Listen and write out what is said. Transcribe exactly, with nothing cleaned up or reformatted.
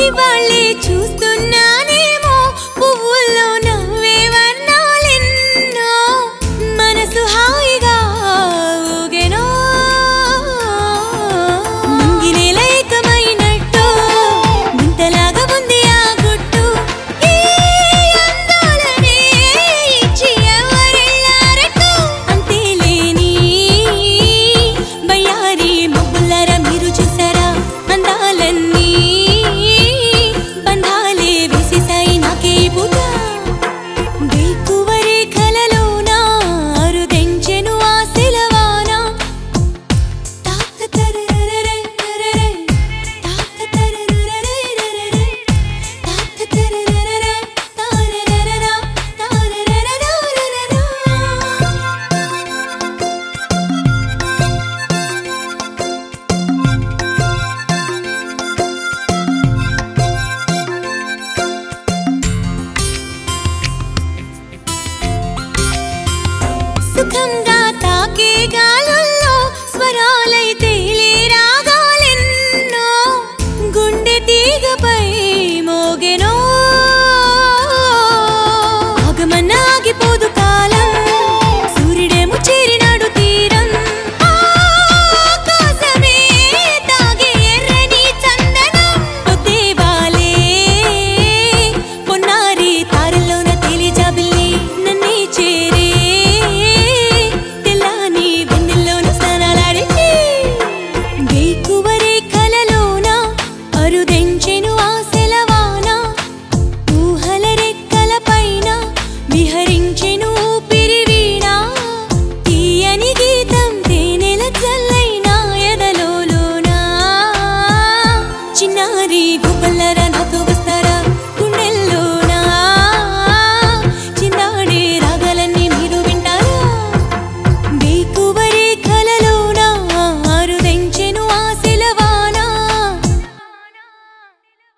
ఇవాళ్ళే చూస్తున్నానేమో పువ్వుల్లో నవ్వే వర్ణాలెన్నో మనసు హాయిగా ఊగెనో ముంగినేల ఏకమైనట్టు వింతలాగా ఉంది ఆ గుట్టు ఈ అందాలనే ఇచ్చి ఎవరెళ్ళారట్టు అంతేలేని బయ్యారి మబ్బులారా మీరు చూసారా అందాలన్నీ బంధాలే వేసేసాయి నాకే పూట వేకువరే కలలోన అరుదెంచెను ఆశలవాన తాత తరరరరరరర తాత తరరరరరరర తాత తరరరరర తారరరర తారరరరరర సుఖంగా తాకే గాలుల్లో స్వరాలై తేలే రాగాలెన్నో గుండె తీగపై మోగెనో ఆగమన్న ఆగిపోదు కాలం సూర్యుడేమో చేరినాడు తీరం ఆకాశమే తాగే ఎర్రని చందనం పొద్దేవాలే పొన్నారి తారల్లోన తేలి జాబిల్లి నన్నే చేరే తెల్లాని వెన్నెల్లోన స్నానాలాడింది వేకువరే కలలోన అరుదెంచెను ఆశలవాన ఊహల రెక్కల పైన విహరించెను ఊపిరి వీణ తీయని గీతం తేనెల చల్లైన ఎదలోన చిన్నారి గుబ్బల్లర నాతో